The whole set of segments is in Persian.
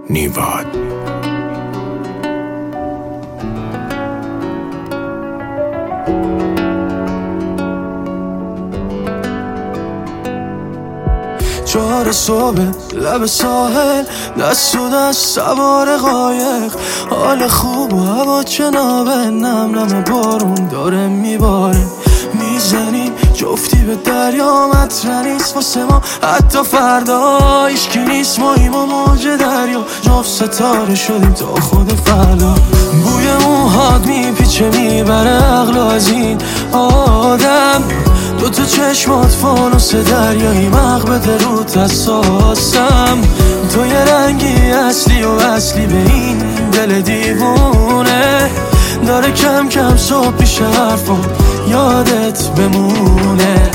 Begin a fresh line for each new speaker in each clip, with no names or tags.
نیواد.
چهار صبح لب ساحل، دست و دست سوار قایق، حال خوب و هوا چنابه، نم نم بارون داره میباره، میزنیم جفتی به دریا، مطرح نیست واسه ما حتی فردا، هیچکی نیست ماییم و موج دریا، جفت ستاره شدیم تا خود فردا. بوی موهات میپیچه میبره عقل از این آدم، دوتا چشمات فانوس دریایی، مغبت رود حساسم، تو یه رنگی اصلی و اصلی به این دل دیوونه، داره کم کم صبح پیش حرفا یادت بمونه.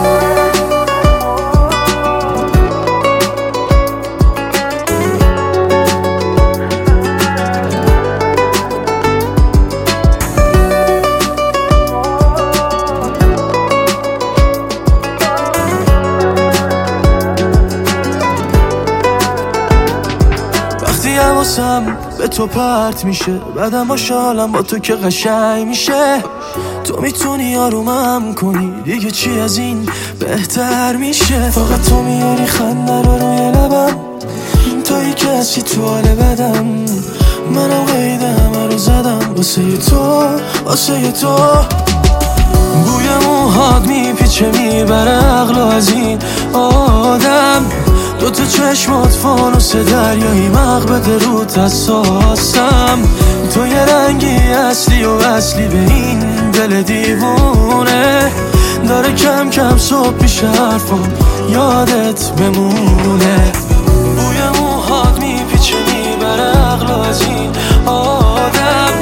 حواسم به تو پرت میشه، بعدم باشه حالم با تو که قشنگ میشه، تو میتونی آرومم کنی، دیگه چی از این بهتر میشه، فقط تو میاری خنده رو روی لبم، تویی کسی تو حال بدم، منم قید همه رو زدم واسه تو، واسه تو. بوی موهات میپیچه میبره عقل از این آدم، دوتا چشمات فانوس دریایی، مغبت رود حساسم، تو یه رنگی اصلی و اصلی به این دل دیوونه، داره کم کم صبح پیش حرفا یادت بمونه. بوی موهات میپیچه میبره عقل از این آدم،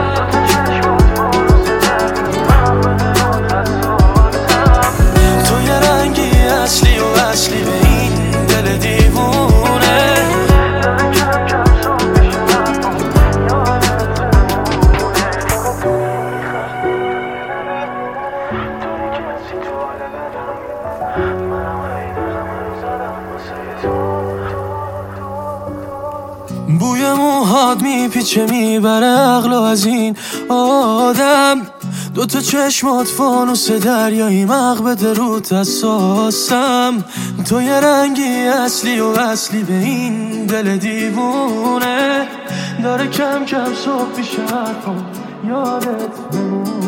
تو یه رنگی اصلی و اصلی به این دل دیوونه، بوی موهات میپیچه میبره عقل از این آدم، دوتا چشمات فانوس دریایی، مغبت رود حساسم، تو یه رنگی اصلی و اصلی به این دل دیوونه، داره کم کم صبح پیش حرفا یادت بمونه.